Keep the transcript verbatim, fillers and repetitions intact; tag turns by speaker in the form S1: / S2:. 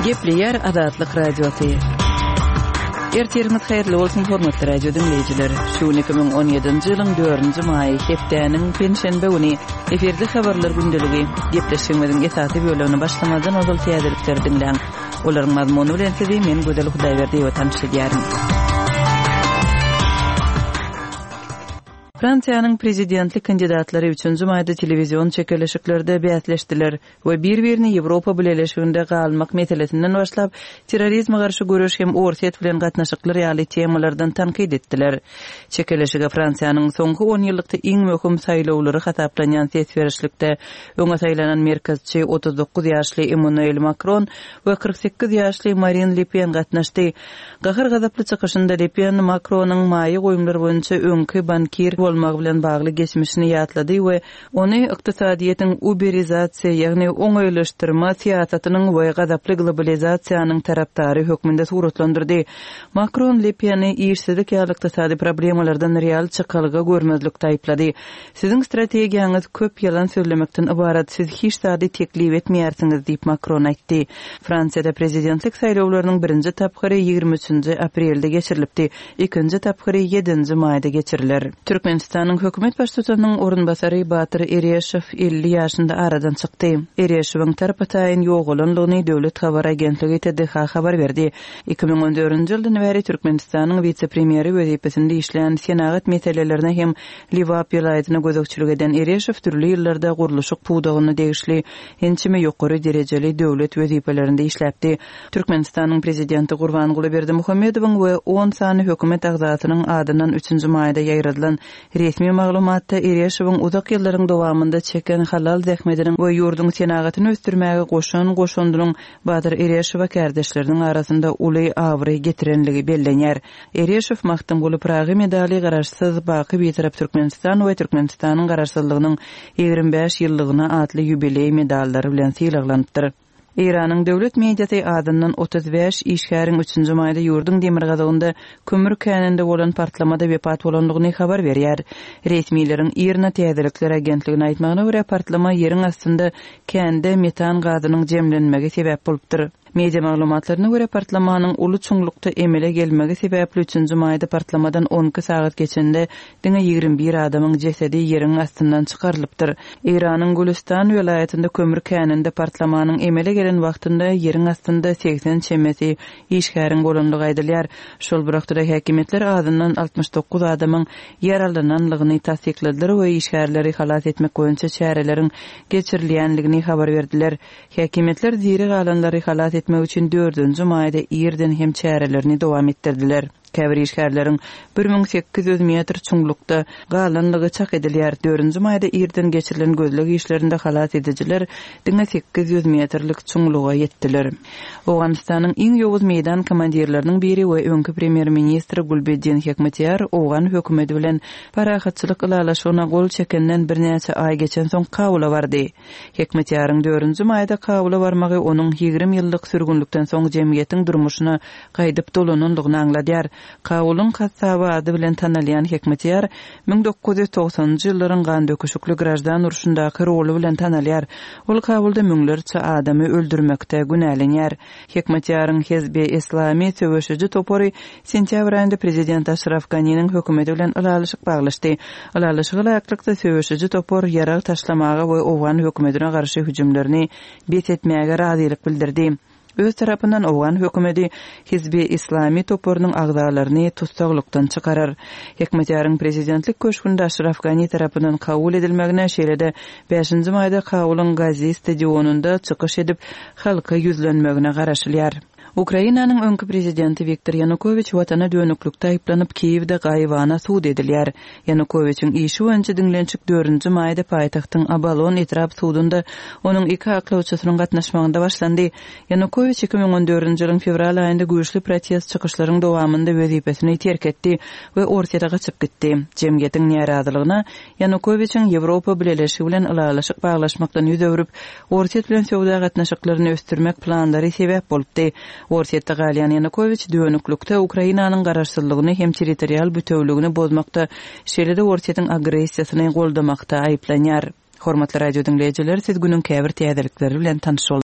S1: Gepleyer Azatlyk Radiosu. Ertirimiz hayırlı olsun hormatly radio dinleyijiler. Şu iki bin on ýedinji ýylyň dördünji maý hepdeniň penşenbe güni eferde habarlar gündəligi gepleşigimiziň esasy bölümini başlamadan ozal täzelikler dinleň. Olaryň mazmuny bilen sizi men Gödel Hudaýberdi we tanışdyrýarym. Fransiýanyň prezidentlik kandidatlary üçünji maýda telewizion çekilişiklerde bäsleşdiler we bir-birini Ýewropa bileşiginde galmak meselesinden başlap terrorizme garşy görüş hem orsiýet bilen gatnaşyklar ýaly temalardan tanqid etdiler. Çekilişige Fransiýanyň soňky on ýyllykda iň möhüm saýlawlary hataplanýan sesberişlikde öňe saýlanan merkezçi otuz dokuz ýaşly Emmanuel Macron we kırk sekiz ýaşly Marine Le Pen gatnaşdy. Gahyr gazaply çykyşynda Le Pen Macronyň maýy goýumlary boýunça öňkü bankir bolmak bilen bagly geçmişini ýatlady we ony ykdysadyýetiň uberizasiýa, ýagny oňoýlaşdyrma siýasatynyň we gazaply globalizasiýanyň tarapdary hökmünde suratlandyrdy. Macron Le Pen'i işsizlik ýaly ykdysady problemalardan real çykalyga görmezlikde aýplady. Siziň strategiýaňyz köp ýalan sözlemekden ibarat, siz hiç sady teklip etmeýärsiňiz diýip Macron aýtdy. Fransiýada prezidentlik saýlawlarynyň birinji tapgyry ýygrimi üçünji aprelde geçirilipdi, ikinji tapgyry ýedinji maýda geçiriler. Türkmenistanyň hökümet başçysynyň orunbasary Batyr Ereşew elli ýaşynda aradan çykdy. Ereşewiň tarapataýyn ýogulanlygyny Döwlet Habar Agentligi T D H habar berdi. iki bin on dördünji ýyldan beri Türkmenistanyň vice-premieri wezipesinde işleýän senagat meselelerine hem Liwap ýylaýatyna gözükçülük eden Ereşew türli ýyllarda guruluşyk puwdagyny degişli hençime ýokary derejeli döwlet wezipelerinde işläpdi. Türkmenistanyň prezidenti Gurbanguly Berdimuhammedowyň we on sany hökümet agzatynyň adynyň üçünji maýda ýaýradylan resmi maglumatda Ereşewiň uzak ýyllaryň dowamında çeken halal zähmetiniň we ýurduň senagatyny ösdürmäge goşan goşandyryň Batyr Ereşew kardeşleriniň arasynda uly awry getirenligi bellenýär. Ereşew mahtum bolup Praga medali garaşsyz baky betarap Türkmenistan we Türkmenistanyň garaşsyzlygynyň ýigrimbe beş ýyllygyna atly ýubiley medallary bilen syýlaglandyr. İran'ın döwlet mediasy adından otuz beş işgäriň üçünji maýda ýurduň demir gazagynda kömür käninde bolan partlamada wepat bolanlygyny habar berýär. Resmiýlerin Irna täzelikler agentligine aýtmagyna görä partlama ýeriň astynda kände metan gazynyň jemlenmegi sebäp bolupdyr. Media maglumatlaryna görä partlamanyň uly çuňlukda emele gelmegi sebäpli üçünji maýda partlamadan on iki saat geçende diňe ýigrimbi bir adamyň jesedi ýeriň astyndan çykarylypdyr. Iranyň Gulistan welaýatynda kömür käninde partlamanyň emele gelen wagtynda ýeriň astynda seksen çemesi işgäriň bolanlygy aýdylýar. Şol wagtda häkimetler adından altmış dokuz adamyň ýaralananlygyny tasdikladiler we işgärleri halat etmek boýunça çäreleriň geçirilýänligini habar berdiler. Häkimetler ziri galanlary halat etmek üçin dördünji maýda ýerden hem çärelerini dowam etdirdiler. Käbir işgärleriň bir min sekiz ýüz metr çuňlukda galanlygy çak edilýär. dördünji maýda ýerden geçirilen gözleg işlerinde halat edijiler diňe sekiz ýüz metrlik çuňluga ýetdiler. Owganystanyň iň ýowuz meýdan komandirleriniň biri we öňkü premier ministri Gulbedin Hekmatyar owgan hökümeti bilen parahatçylyk ilalaşygyna gol çekenden birnäçe ay geçen soň kabula bardy. Hekmatyaryň dördünji maýda kabula barmagy onuň ýigrim ýyllyk sürgünlükden soň jemgyýetiň durmuşyna gaýdyp dolananlygyny angladýar. Kawulun kasaba ady bilen tanalýan Hekmatyar bin dokuz ýüz togsanjy ýyllaryň gan döküşükli grajdan uruşyndaky roly bilen tanalýar. Ol Kawulda müňlerçe adamy öldürmekde günälenýär. Hekmatyaryň Hezbi Islami söwüşüji topory sentýabr aýynda prezident Ashraf Ghani'niň hökümeti bilen ulalyşyk baglaşdy. Ulalyşyk aýaklykda söwüşüji topor ýarag taşlamaga we owgan hökümetine garşy hüjümlerini betetmäge razylyk bildirdi. Öz tarapyndan owgan hökümeti Hizbi Islami toporunyň agdalaryny tustaglykdan çykarar. Hekmatyaryň prezidentlik köşkünde Ashraf Ghani tarapyndan kabul edilmegine şeýlede beşinji maýda Kawulun Gazi stadionunda çykyş edip halka ýüzlenmegine garaşylýar. Ukrainanyň öňkü prezidenti Viktor Yanukovych watana dönüklükde aýplanyp Kiýewde gaýwana suud edilýär. Yanukovyçyň işi öňçe diňlençik dördünji maýda paýtagtyň Abalon etrap suudunda onuň iki aklawçysynyň gatnaşmagynda başlandy. Yanukovych iki bin on dördünji ýylyň fevral aýynda güýçli protest çykyşlaryň dowamında wezipesini terk etdi we Orsiýada gaçyp gitdi. Jemgyýetiň närazylygyna Yanukovyçyň Ýewropa bileşigi bilen ulalaşyk baglaşmakdan ýüz öwrüp Orsiýet bilen söwda gatnaşyklaryny ösdürmek planlary sebäp bolupdy. Orsiýetde galyan Yanukovych dönüklükde Ukrainanyň garaşsyzlygyny hem territorial bütünlügini bozmakda, şeýle-de Orsiýetiň agressiýasyny goldamakda aýplanýar. Hormatly radio dinleýijiler, siz günüň käbir täzelikleri bilen tanış